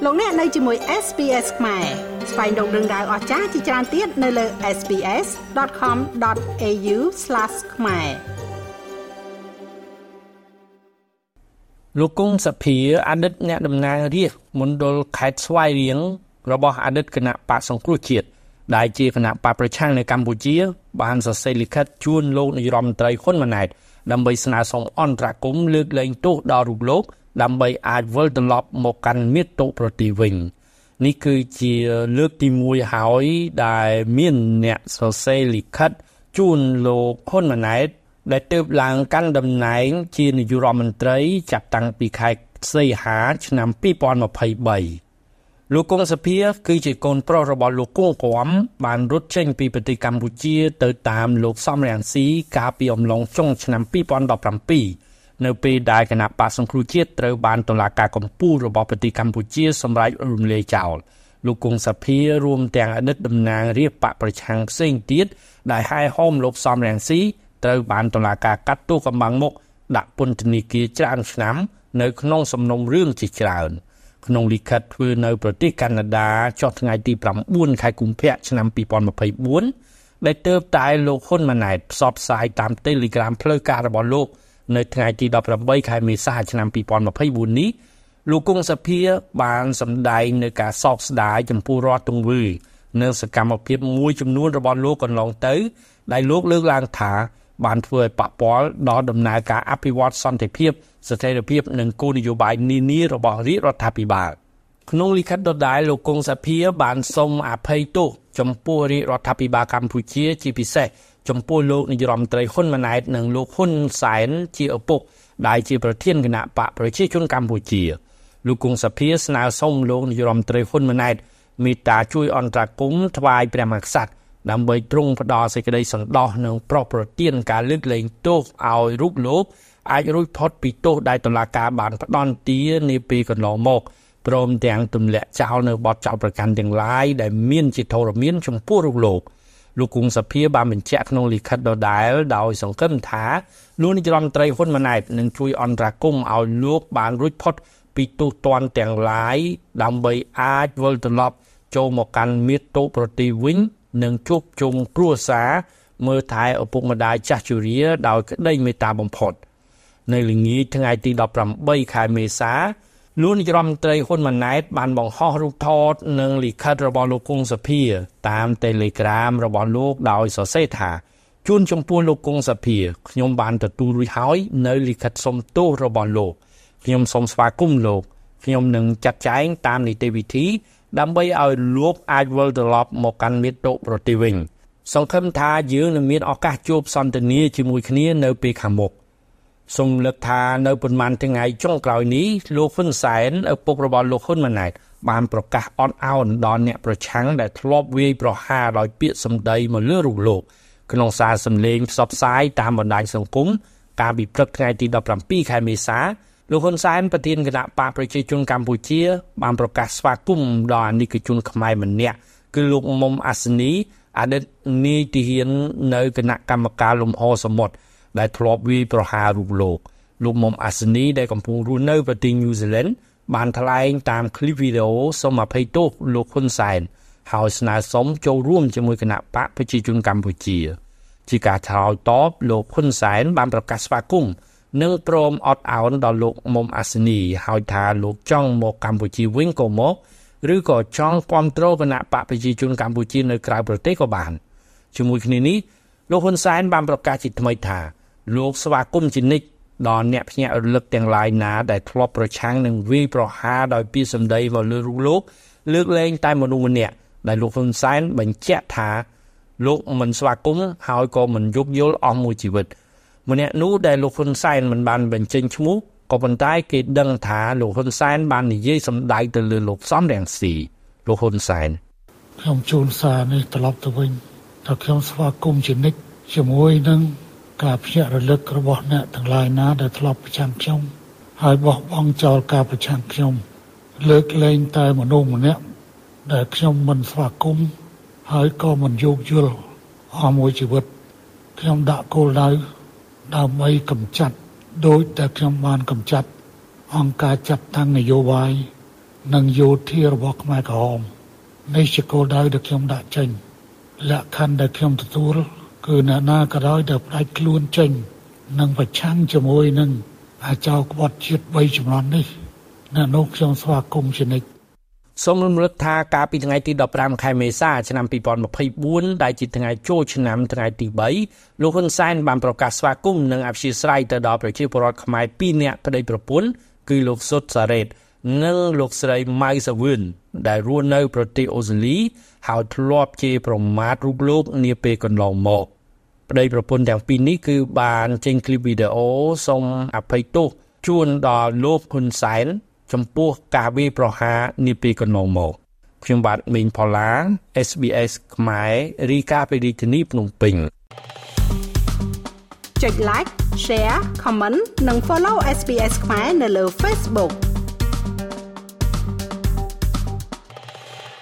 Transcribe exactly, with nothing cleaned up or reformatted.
លោកអ្នកនៅជាមួយ เอส บี เอส ខ្មែរស្វែងរកដឹងដៅអស្ចារ្យជាច្រើនទៀតនៅលើ เอส บี เอส ដត com ដត เอ ยู ស្លាស ខ្មែរលោកគង់សភាអតីតអ្នកតំណាងរាស្ត្រមណ្ឌលខេត្តស្វាយរៀងរបស់អតីតគណៈបកសង្គ្រោះជាតិដែលជាគណៈបកប្រឆាំងនៅកម្ពុជាបានសរសេរលិខិតជូនលោកនាយរដ្ឋមន្ត្រីហ៊ុនម៉ាណែតដើម្បីស្នើសុំអន្តរាគមន៍លើកលែងទោសដល់រូបលោកដើម្បីអាចវិលត្រឡប់មកកាន់មាតុប្រតិវិញនេះគឺជាលើកទីមួយហើយដែលមានអ្នកសរសេរលិខិតជូនលោកហ៊ុនម៉ាណែតដែលទើបឡើងកាន់តំណែងជានាយករដ្ឋមន្ត្រីចាប់តាំងពីខែសីហាឆ្នាំពីរពាន់ម្ភៃបីលោកគង់សភាគឺជាកូនប្រុសរបស់លោកគង់គំបានរត់ចេញពីប្រទេសកម្ពុជាទៅតាមលោកសំរងស៊ីកាលពីអំឡុងចុងឆ្នាំពីរពាន់ដប់ប្រាំពីរនៅពេលដែលគណៈបកសង្គ្រោះជាតិត្រូវបានតុលាការកំពូលរបស់ប្រទេសកម្ពុជាសម្រេចរំលាយចោលលោកគង់សភារួមទាំងអតីតតំណាងរាស្ត្របកប្រឆាំងផ្សេងទៀតដែលហែហោមលោកសំរងស៊ីត្រូវបានតុលាការកាត់ទោសកំបាំងមុខដាក់ពន្ធនាគារច្រើនឆ្នាំនៅក្នុងសំណុំរឿងជាច្រើនក្នុងលិខិតធ្វើនៅប្រទេសកាណាដាចុះថ្ងៃទីប្រាំបួនខែកុម្ភៈឆ្នាំពីរពាន់ម្ភៃបួនដែលទើបតែលោកហ៊ុនម៉ាណែតផ្សព្វផ្សាយតាម Telegram ផ្លូវការរបស់លោកនៅថ្ងៃទីដប់ប្រាំបីខែមេសាឆ្នាំពីរពាន់ម្ភៃបួននេះលោកគង់សភាបានសម្ដែងនៅការសោកស្ដាយចំពោះរដ្ឋទង្វើនៅសកម្មភាពមួយចំនួនរបស់លោកកន្លងទៅដែលលោកលើកឡើងថាបានធ្វើឲ្យប៉ះពាល់ដល់ដំណើរការអភិវឌ្ឍសន្តិភាពស្ថិរភាពនិងគោលនយោបាយនានារបស់រាជរដ្ឋាភិបាលក្នុងលិខិតដដែលលោកគង់សភាបានសូមអភ័យទោសចំពោះរាជរដ្ឋាភិបាលកម្ពុជាជាពិសេសចំពោះលោកនាយរដ្ឋមន្ត្រីហ៊ុនម៉ាណែតនិងលោកហ៊ុនសែនជាឪពុកដែលជាប្រធានគណៈបកប្រជាជនកម្ពុជាលោកគង់សភាស្នើសុំលោកនាយរដ្ឋមន្ត្រីហ៊ុនម៉ាណែតមេត្តាជួយអន្តរាគមន៍ថ្វាយព្រះមហាក្សត្រដើម្បីទ្រង់ផ្ដល់សេចក្តីសន្តោសនិងប្រោសប្រទានការលើកលែងទោសឲ្យរូបលោកអាចរួចផុតពីទោសដែលតុលាការបានផ្ដន្ទានាពេលកន្លងមកព្រមទាំងទម្លាក់ចោលនៅបទចោទប្រកាន់ទាំងឡាយដែលមានជាធរមានចំពោះរូបលោកលោកគង់សភាបានបញ្ជាក់ក្នុងលិខិតដដែលដោយសង្ឃឹមថាលោកនាយរដ្ឋមន្ត្រីហ៊ុនម៉ាណែតនឹងជួយអន្តរាគមន៍ឲ្យលោកបានរួចផុតពីទោសទណ្ឌទាំងឡាយដើម្បីអាចវិលត្រឡប់ចូលមកកាន់មាតុប្រតិវិញនិងជួបជុំគ្រួសារមើលថែឪពុកម្ដាយចាស់ជរាដោយក្តីមេត្តាបំផុតនៅល្ងាចថ្ងៃទីដប់ប្រាំបីខែមេសាលោកនាយរដ្ឋមន្ត្រីហ៊ុនម៉ាណែតបានបង្ហោះរូបថតនិងលិខិតរបស់លោកគង់សភាតាម Telegram របស់លោកដោយសរសេរថាជូនចំពោះលោកគង់សភាខ្ញុំបានទទួលរួចហើយនៅលិខិតសុំទោសរបស់លោកខ្ញុំសូមស្វាគមន៍លោកខ្ញុំនឹងចាត់ចែងតាមនីតិវិធីដើម្បីឲ្យលោកអាចវិលត្រឡប់មកកាន់មាតុប្រតិវិញសង្ឃឹមថាយើងនឹងមានឱកាសជួបសន្ទនាជាមួយគ្នានៅពេលខាងមុខសូមលើកថានៅប៉ុន្មានថ្ងៃចុងក្រោយនេះលោកហ៊ុនសែនឪពុករបស់លោកហ៊ុនម៉ាណែតបានប្រកាសអត់ឱនដល់អ្នកប្រឆាំងដែលធ្លាប់វាយប្រហារដោយពាក្យសម្ដីមកលើរូបលោកក្នុងសារសម្លេងផ្សព្វផ្សាយតាមបណ្ដាញសង្គមកាលពីព្រឹកថ្ងៃទីដប់ប្រាំពីរខែមេសាលោកហ៊ុនសែនប្រធានគណៈបកប្រជាជនកម្ពុជាបានប្រកាសស្វាគមន៍ដល់អានិកជនខ្មែរម្នាក់គឺលោកមុំអាសនីអតីតនាយទាហាននៅគណៈកម្មការលំហសមុទ្រដែលធ្លាប់វាយប្រហាររូបលោកលោកមុំអាសនីដែលកំពុងរស់នៅប្រទេសញូហ្សេឡង់បានថ្លែងតាមคลิปវីដេអូសូមអភ័យទោសលោកហ៊ុនសែនហើយស្នើសុំចូលរួមជាមួយគណៈបកប្រជាជនកម្ពុជាជាការឆ្លើយតបលោកហ៊ុនសែនបានប្រកាសស្វាគមន៍និងព្រមអត់ឱនដល់លោកមុំអាសនីហើយថាលោកចង់មកកម្ពុជាវិញក៏មកឬក៏ចង់គាំទ្រគណៈបកប្រជាជនកម្ពុជានៅក្រៅប្រទេសក៏បានជាមួយគ្នានេះលោកហ៊ុនសែនបានប្រកាសជាថ្មីថាលោកស្វាគមន៍ជានិច្ចដល់អ្នកភ្នាក់រលឹកទាំងឡាយណាដែលធ្លាប់ប្រឆាំងនឹងវាយប្រហារដោយពាក្យសម្ដីមកលើរូបលោកលើកលែងតែមនុស្សម្នាក់ដែលលោកហ៊ុនសែនបញ្ជាក់ថាលោកមិនស្វាគមន៍ហើយក៏មិនយោគយល់អស់មួយជីវិតម្នាក់នោះដែលលោកហ៊ុនសែនមិនបានបញ្ចេញឈ្មោះក៏ប៉ុន្តែគេដឹងថាលោកហ៊ុនសែនបាននិយាយសម្ដីទៅលើលោកសំរងស៊ីលោកហ៊ុនសែនខ្ញុំជូនសារនេះត្រឡប់ទៅវិញថាខ្ញុំស្វាគមន៍ជានិច្ចជាមួយនឹងការភ្ញាក់រលឹករបស់អ្នកទាំងឡាយណាដែលធ្លាប់ប្រឆាំងខ្ញុំហើយបោះបង់ចោលការប្រឆាំងខ្ញុំលើកលែងតែមនុស្សម្នាក់ដែលខ្ញុំមិនស្វាគមន៍ហើយក៏មិនយោគយល់អស់មួយជីវិតខ្ញុំដាក់គោលដៅដើម្បីកម្ចាត់ដោយតែខ្ញុំបានកម្ចាត់អង្គការចាត់តាំងនយោបាយនិងយោធារបស់ខ្មែរក្រហមនេះជាគោលដៅដែលខ្ញុំដាក់ចេញលក្ខខណ្ឌដែលខ្ញុំទទួលគឺអ្នកណាក៏ដោយដែលផ្ដាច់ខ្លួនចេញនិងប្រឆាំងជាមួយនឹងអាចោរក្បត់ជាតិបីចំនួននេះអ្នកនោះខ្ញុំស្វាគមន៍ជានិច្ចសូមរំលឹកថាកាលពីថ្ងៃទីដប់ប្រាំខែមេសាឆ្នាំពីរពាន់ម្ភៃបួនដែលជាថ្ងៃចូលឆ្នាំថ្ងៃទីបីលោកហ៊ុនសែនបានប្រកាសស្វាគមន៍និងអព្យាស្រ័យទៅដល់ប្រជាពលរដ្ឋខ្មែរពីរនាក់ប្តីប្រពន្ធគឺលោកសុតសារ៉េតនិងលោកស្រីម៉ៅសាវឿនដែលរស់នៅប្រទេសអូស្ត្រាលីហើយធ្លាប់ជាប្រមាថរូបលោកនាពេលកន្លងមកប្តីប្រពន្ធទាំងពីរនេះគឺបានចេញคลิปវីដេអូសូមអភ័យទោសជូនដល់លោកហ៊ុនសែនចំពោះការវាយប្រហារនាពេលកន្លងមកខ្ញុំបាទមីងផល្លា เอส บี เอส ខ្មែររីកាពីរាជធានីភ្នំពេញចុច like share comment និង follow เอส บี เอส ខ្មែរនៅលើ Facebook